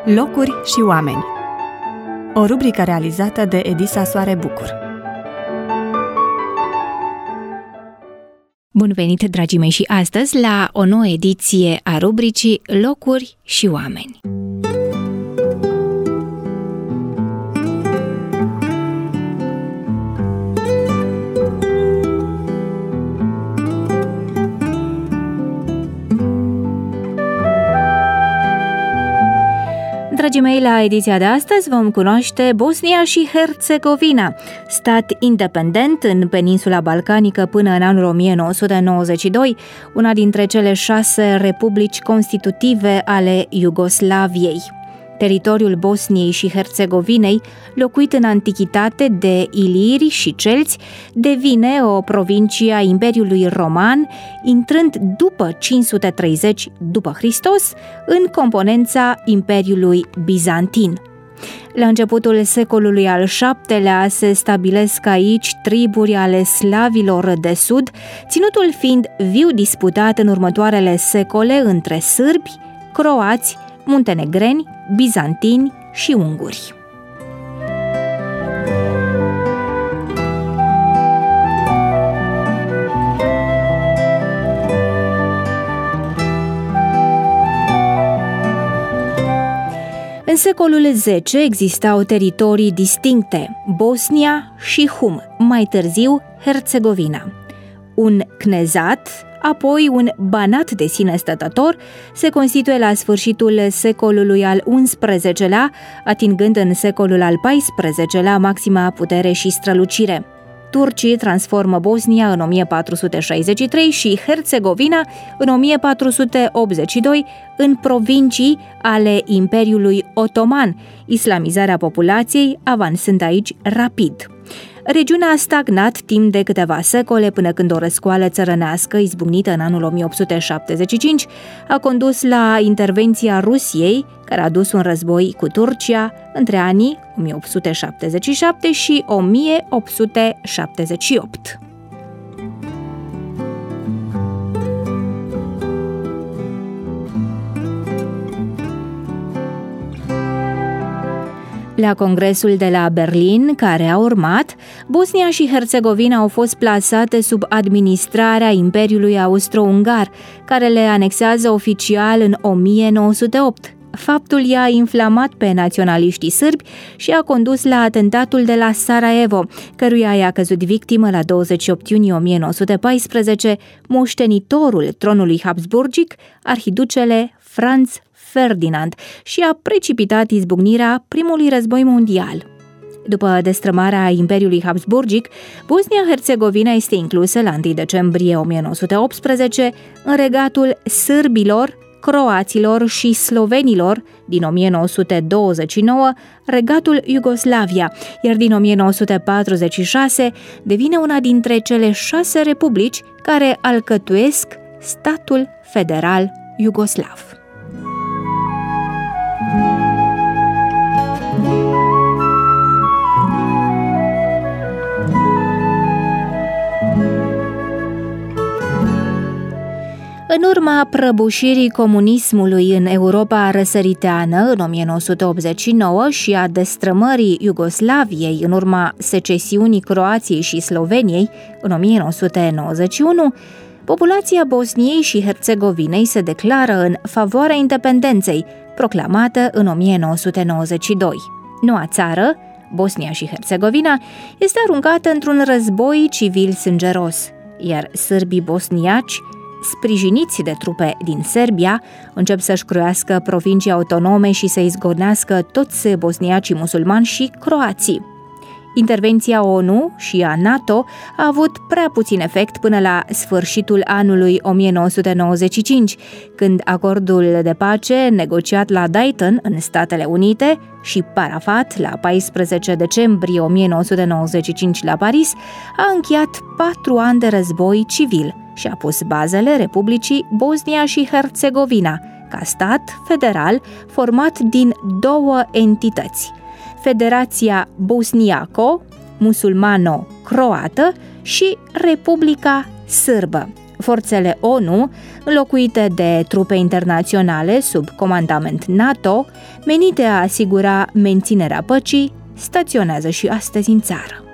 Locuri și oameni. O rubrică realizată de Edisa Soare Bucur. Bun venit, dragii mei, și astăzi la o nouă ediție a rubricii Locuri și oameni. Dragii mei, la ediția de astăzi vom cunoaște Bosnia și Herțegovina, stat independent în peninsula balcanică până în anul 1992, una dintre cele 6 republici constitutive ale Iugoslaviei. Teritoriul Bosniei și Herțegovinei, locuit în antichitate de iliri și celți, devine o provincie a Imperiului Roman, intrând după 530 după Hristos în componența Imperiului Bizantin. La începutul secolului al VII-lea se stabilesc aici triburi ale slavilor de sud, ținutul fiind viu disputat în următoarele secole între sârbi, croați, muntenegreni, bizantini și unguri. În secolul X existau teritorii distincte, Bosnia și Hum, mai târziu Herțegovina. Un cnezat, apoi un banat de sine stătător, se constituie la sfârșitul secolului al XI-lea, atingând în secolul al XIV-lea maxima putere și strălucire. Turcii transformă Bosnia în 1463 și Herțegovina în 1482 în provincii ale Imperiului Otoman, islamizarea populației avansând aici rapid. Regiunea a stagnat timp de câteva secole până când o răscoală țărănească izbucnită în anul 1875 a condus la intervenția Rusiei, care a dus un război cu Turcia între anii 1877 și 1878. La congresul de la Berlin, care a urmat, Bosnia și Herțegovina au fost plasate sub administrarea Imperiului Austro-Ungar, care le anexează oficial în 1908. Faptul i-a inflamat pe naționaliștii sârbi și a condus la atentatul de la Sarajevo, căruia i-a căzut victimă la 28 iunie 1914 moștenitorul tronului habsburgic, arhiducele Franz Ferdinand, și a precipitat izbucnirea primului război mondial. După destrămarea Imperiului Habsburgic, Bosnia-Herțegovina este inclusă la 1 decembrie 1918 în regatul sârbilor, croaților și slovenilor din 1929, regatul Iugoslavia, iar din 1946 devine una dintre cele 6 republici care alcătuiesc statul federal iugoslav. În urma prăbușirii comunismului în Europa răsăriteană în 1989 și a destrămării Iugoslaviei în urma secesiunii Croației și Sloveniei în 1991, populația Bosniei și Herțegovinei se declară în favoarea independenței, proclamată în 1992. Noua țară, Bosnia și Herțegovina, este aruncată într-un război civil sângeros, iar sârbii bosniaci, sprijiniți de trupe din Serbia, încep să-și croiască provincii autonome și să izgonească toți bosniacii musulmani și croații. Intervenția ONU și a NATO a avut prea puțin efect până la sfârșitul anului 1995, când acordul de pace negociat la Dayton în Statele Unite și parafat la 14 decembrie 1995 la Paris a încheiat 4 ani de război civil și a pus bazele Republicii Bosnia și Herțegovina, ca stat federal format din 2 entități: Federația Bosniaco, musulmano-croată, și Republica Sârbă, Forțele ONU, înlocuite de trupe internaționale sub comandament NATO, menite a asigura menținerea păcii, staționează și astăzi în țară.